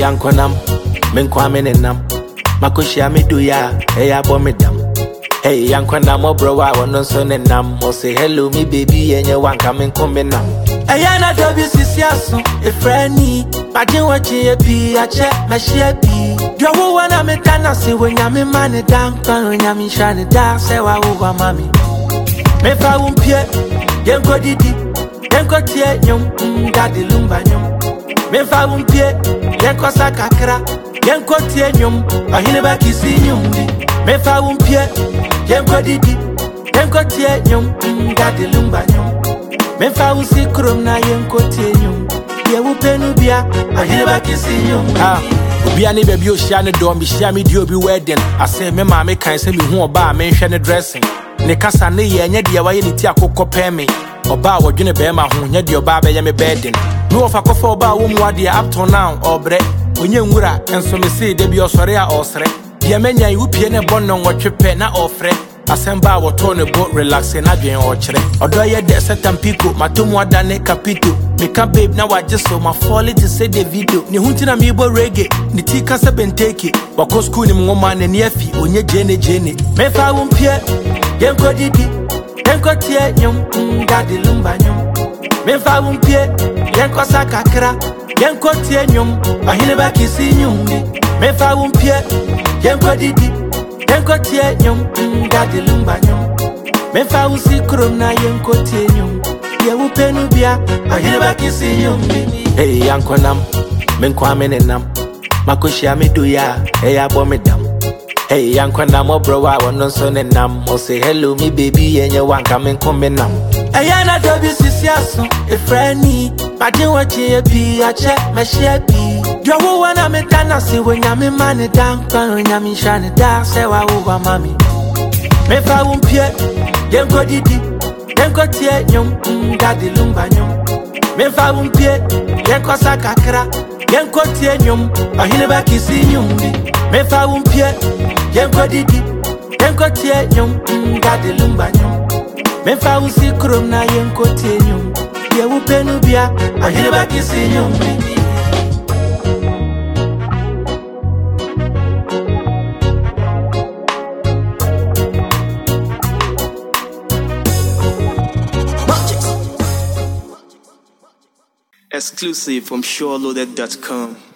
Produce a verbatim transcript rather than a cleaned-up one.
yankonam, menkwamenenam. Makushia me do ya, hey abomedam. Hey yankonam obrowa wono so nenam. O say hello me baby and you want come komenam. Ayana dobi sisiaso, a friendly. Imagine what you be, I check my share be. Do you want to make that say when you're money down, when you're shining down, say what over mommy. Me fa won't peer, yen go didi, yen go tear yum, daddy lumba yum. Me fa won't peer, yen go sakakra, yen go tear yum, I hear back is in yum. Me fa won't peer, yen go didi, yen go tear yum, daddy lumba yum. Me fa won't see chrome na yen go tear yum. Ye wo penubia, I hear back is in yum. Ah, Obia ni baby o shia ne dom, bi shia me di obi wedding. I say me ma me kan say me hu oba me hwe ne dressing. Ne kasa ne ye nya de waye ne ti akokọ pe me. Oba wodwene be ma ho nya de oba be ye me bedding. Me wo fa kofa oba wo mu ade up to now obre. Onye nwura enso me say de bi osore a osre. Ye menya yi upie ne bonno nwotwepe na ofre. Asemba woto ne bo relax na dwen o kire. Odo ye de setam pico matomu ada ne capito. Me ka babe na waje so ma fall to say the video. Ni huntina mi bo reggae. Ni ti kasa benteke. Wako school ni ngoma ne ne afi onye jene jene. Me fa wumpie. Yen ko didi. Yen ko tie nyum daddy lumba nyum. Me fa wumpie. Yen ko sakakra. Yen ko tie nyum. Ahine ba kisi nyum ni. Me fa wumpie. Yen ko didi. Yen ko tie nyum daddy lumba nyum. Me fa usi krom na yen ko tie nyum. Ye wo penubia, I hear back is in yum. Hey yankonam, menkwamenenam. Makushia me do ya, hey abomedam. Hey yankonam obrowa wono so nenam. O say hello me baby and you want come komenam. Ayana dobi sisiaso, a friendly. Imagine what you be, I check my share be. Do you want to make that say when you're money down, when you're shining down, say what over mommy. Me fa wumpie, yen go didi. Yen ko tie nyum, daddy lumba nyum. Me fa wumpie, yen ko sakakra. Yen ko tie nyum, ahine ba kisi nyum bi. Me fa wumpie, yen ko didi. Yen ko tie nyum, daddy lumba nyum. Me fa usi krom na yen ko tie nyum. Ye wo penubia, ahine ba kisi nyum bi. Exclusive from sure loaded dot com.